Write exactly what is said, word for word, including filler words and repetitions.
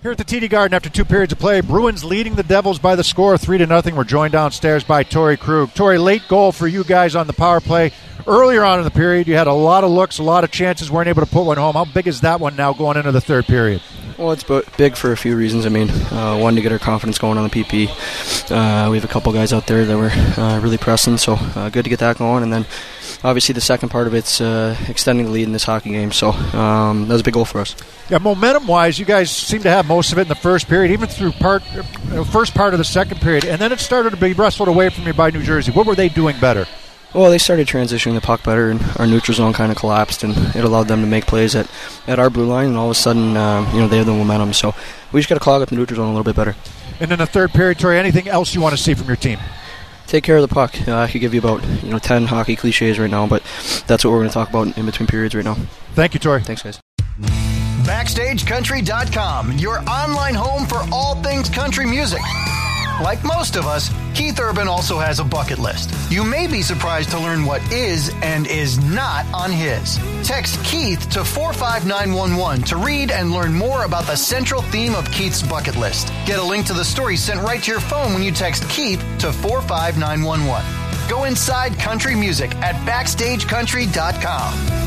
Here at the T D Garden after two periods of play, Bruins leading the Devils by the score, three to nothing. We're joined downstairs by Torey Krug. Torey, late goal for you guys on the power play. Earlier on in the period, you had a lot of looks, a lot of chances, weren't able to put one home. How big is that one now going into the third period? Well, it's big for a few reasons. I mean, uh, one, to get our confidence going on the P P. Uh, we have a couple guys out there that were uh, really pressing, so uh, good to get that going. And then, obviously, the second part of it's uh, extending the lead in this hockey game. So um, that was a big goal for us. Yeah, momentum-wise, you guys seem to have most of it in the first period, even through part, you know, first part of the second period. And then it started to be wrestled away from you by New Jersey. What were they doing better? Well, they started transitioning the puck better, and our neutral zone kind of collapsed, and it allowed them to make plays at, at our blue line, and all of a sudden, uh, you know, they have the momentum. So we just got to clog up the neutral zone a little bit better. And in the third period, Torey, anything else you want to see from your team? Take care of the puck. Uh, I could give you about you know ten hockey cliches right now, but that's what we're going to talk about in between periods right now. Thank you, Torey. Thanks, guys. Backstage Country dot com, your online home for all things country music. Like most of us, Keith Urban also has a bucket list. You may be surprised to learn what is and is not on his. Text Keith to four five nine one one to read and learn more about the central theme of Keith's bucket list. Get a link to the story sent right to your phone when you text Keith to four five nine one one. Go inside country music at Backstage Country dot com.